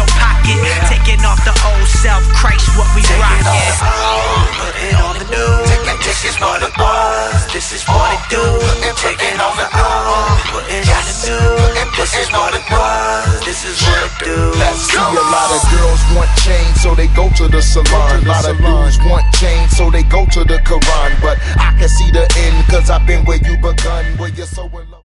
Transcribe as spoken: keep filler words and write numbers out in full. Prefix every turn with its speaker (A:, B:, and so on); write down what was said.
A: your pocket. Taking off the old self, Christ, what we rockin'.
B: Putting on the new. This is what it was. This is what it do. Taking off the old. Putting on the new. This is what it was. This is what it do.
C: See, a lot of girls want chains, so they go to the salon. A lot of dudes want chains, so they go to the Quran. But I can see the end, cause I've been where you begun, where you're so in love.